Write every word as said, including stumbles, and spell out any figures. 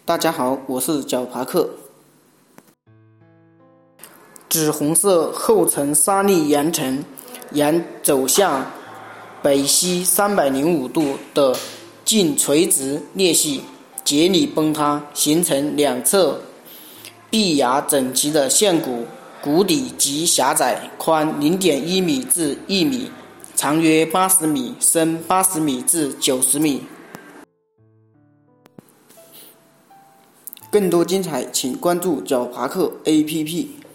大家好，我是角爬克。紫红色后层沙砾岩层沿走向北西三百零五度的近垂直裂隙节理崩塌，形成两侧壁崖整齐的线谷，谷底极狭窄，宽 零点一米至一米，长约八十米，深八十米至九十米。更多精彩请关注角爬克 A P P。